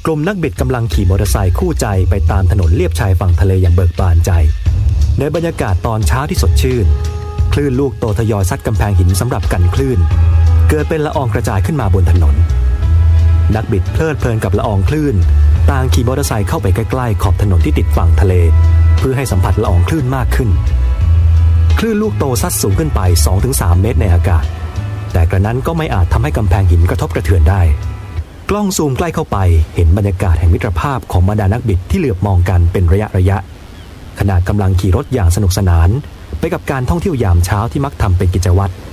กลุ่มนักบิดกำลังขี่มอเตอร์ไซค์คู่ใจไปตามถนนเลียบชายฝั่งทะเลอย่างเบิกบานใจในบรรยากาศตอนเช้าที่สดชื่นคลื่นลูกโตทยอยซัดกำแพงหินสำหรับกันคลื่นเกิดเป็นละอองกระจายขึ้นมาบนถนนนักบิดเพลิดเพลินกับละอองคลื่นต่างขี่มอเตอร์ไซค์เข้าไปใกล้ๆขอบถนนที่ติดฝั่งทะเลเพื่อให้สัมผัสละอองคลื่นมากขึ้นคลื่นลูกโตซัดสูงขึ้นไป 2-3 เมตรในอากาศแต่กระนั้นก็ไม่อาจทำให้กำแพงหินกระทบกระเทือนได้กล้องซูมใกล้เข้าไปเห็นบรรยากาศแห่งมิตรภาพของบรรดานักบิดที่เหลือบมองกันเป็นระยะขณะกำลังขี่รถอย่างสนุกสนานไปกับการท่องเที่ยวยามเช้าที่มักทำเป็นกิจวัตร